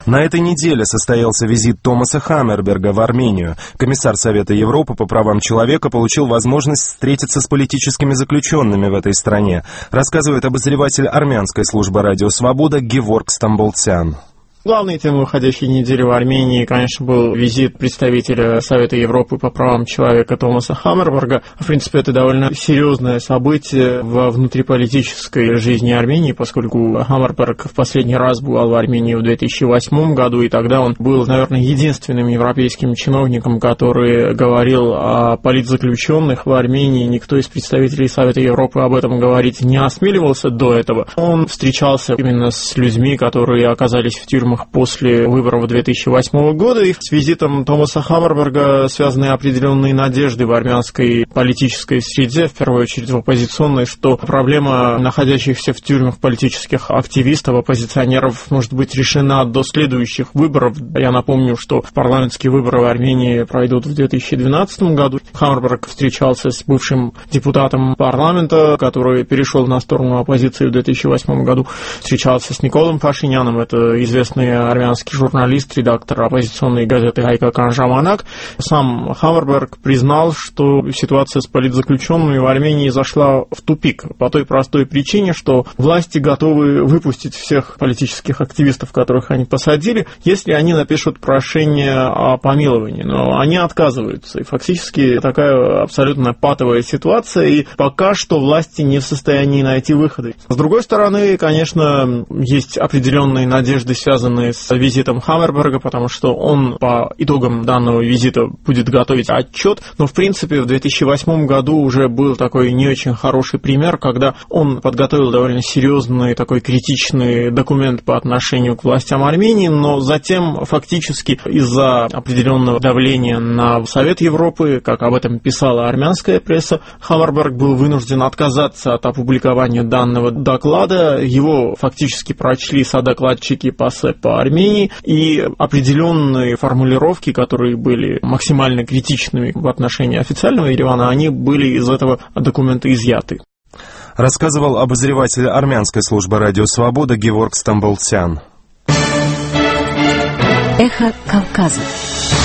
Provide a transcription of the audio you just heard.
На этой неделе состоялся визит Томаса Хаммерберга в Армению. Комиссар Совета Европы по правам человека получил возможность встретиться с политическими заключенными в этой стране, рассказывает обозреватель армянской службы «Радио Свобода» Геворг Стамболцян. Главной темой уходящей недели в Армении, конечно, был визит представителя Совета Европы по правам человека Томаса Хаммерберга. В принципе, это довольно серьезное событие во внутриполитической жизни Армении, поскольку Хаммерберг в последний раз бывал в Армении в 2008 году, и тогда он был, наверное, единственным европейским чиновником, который говорил о политзаключенных в Армении. Никто из представителей Совета Европы об этом говорить не осмеливался до этого. Он встречался именно с людьми, которые оказались в тюрьмах после выборов 2008 года, и с визитом Томаса Хаммерберга связаны определенные надежды в армянской политической среде, в первую очередь в оппозиционной, что проблема находящихся в тюрьмах политических активистов, оппозиционеров может быть решена до следующих выборов. Я напомню, что парламентские выборы в Армении пройдут в 2012 году. Хаммерберг встречался с бывшим депутатом парламента, который перешел на сторону оппозиции в 2008 году, встречался с Николом Пашиняном, это известный армянский журналист, редактор оппозиционной газеты «Հայկական ժամանակ». Сам Хаммерберг признал, что ситуация с политзаключенными в Армении зашла в тупик по той простой причине, что власти готовы выпустить всех политических активистов, которых они посадили, если они напишут прошение о помиловании. Но они отказываются. И фактически такая абсолютно патовая ситуация, и пока что власти не в состоянии найти выходы. С другой стороны, конечно, есть определенные надежды, связанные с визитом Хаммерберга, потому что он по итогам данного визита будет готовить отчет. Но, в принципе, в 2008 году уже был такой не очень хороший пример, когда он подготовил довольно серьезный такой критичный документ по отношению к властям Армении, но затем фактически из-за определенного давления на Совет Европы, как об этом писала армянская пресса, Хаммерберг был вынужден отказаться от опубликования данного доклада. Его фактически прочли содокладчики по Армении, и определенные формулировки, которые были максимально критичными в отношении официального Еревана, они были из этого документа изъяты. Рассказывал обозреватель армянской службы «Радио Свобода» Геворг Стамболцян. Эхо Кавказа.